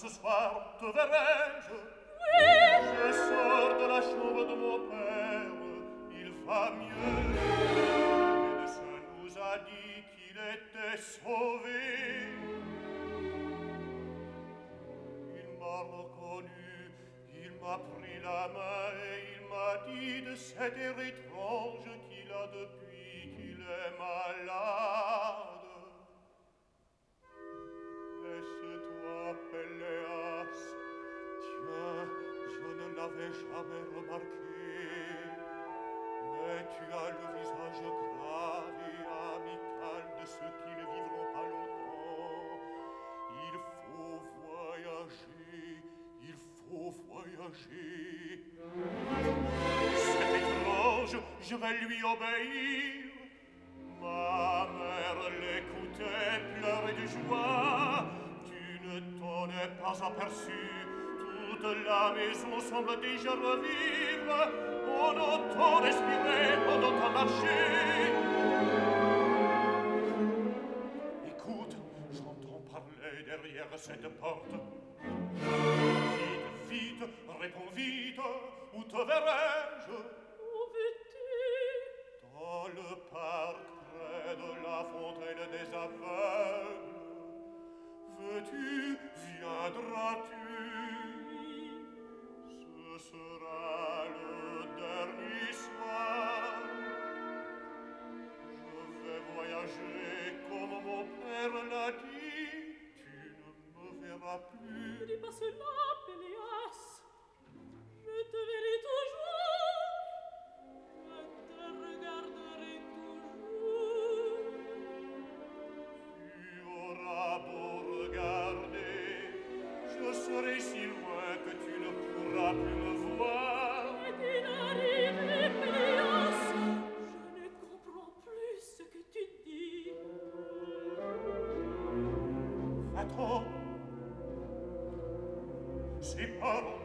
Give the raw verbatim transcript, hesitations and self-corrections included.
ce soir te verrai-je? Oui. Je sors de la chambre de mon père, il va mieux. Le médecin nous a dit qu'il était sauvé. Il m'a reconnu, il m'a pris la main et il m'a dit de cet air étrange qu'il a depuis qu'il est malade. Est-ce toi, Péléas? Tiens, je ne l'avais jamais remarqué. Mais tu as le visage grave et amical de ceux qui ne vivront pas longtemps. Il faut voyager, il faut voyager. C'est étrange, je vais lui obéir. Ma mère l'écoutait pleurer de joie. Tu ne t'en es pas aperçu. Toute la maison semble déjà revivre. On entend respirer, on entend marcher. Écoute, j'entends parler derrière cette porte. Vite, vite, réponds vite, où te verrai-je? Où veux-tu? Dans le parc, près de la fontaine des aveugles. Veux-tu, viendras-tu? Ce sera le dernier soir. Je vais voyager comme mon père l'a dit. Tu ne me verras plus. Ne dis pas cela, Péléas. Je te verrai toujours. Je te regarderai toujours. Tu auras beau regarder, je serai si loin que tu ne pourras plus me voir. Est-il arrivé, Péléas? Je ne comprends plus ce que tu dis. Va-t'en. Ces paroles